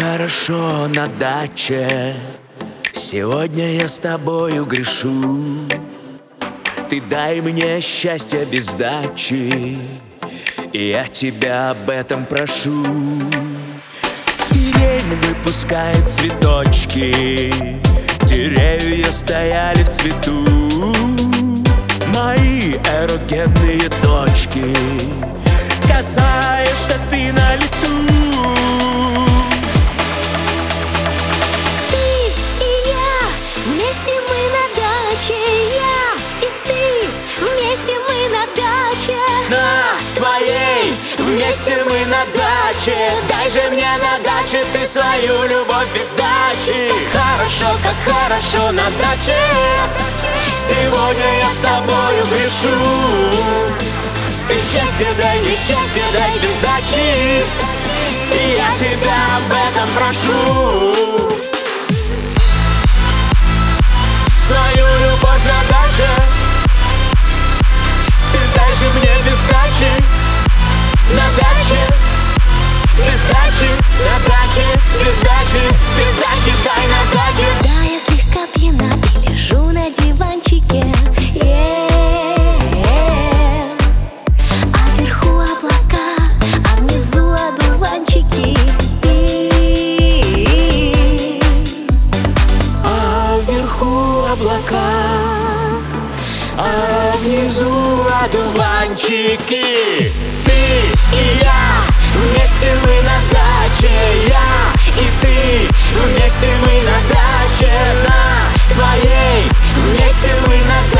хорошо на даче. Сегодня я с тобою грешу. Ты дай мне счастье без сдачи, и я тебя об этом прошу. Сирень выпускает цветочки, деревья стояли в цвету. Мои эрогенные точки, касаешься ты на лету. Ты и я, вместе мы на даче. Я и ты, вместе мы на даче. На твоей, вместе мы на даче. Дай же мне на даче ты свою любовь без дачи. Хорошо, как хорошо на даче. Сегодня я с тобою грешу. Ты счастье дай, мне счастье дай без дачи, и я тебя об этом прошу. Свою любовь на даче ты дай же мне без дачи. На даче, без дачи, на даче, без дачи, без дачи, дай на даче. Да, я слегка пьяна и лежу на диванчике. А вверху облака, а внизу одуванчики. А вверху облака, а внизу одуванчики. Ты и я, вместе мы на даче. Я и ты, вместе мы на даче. На твоей, вместе мы на даче.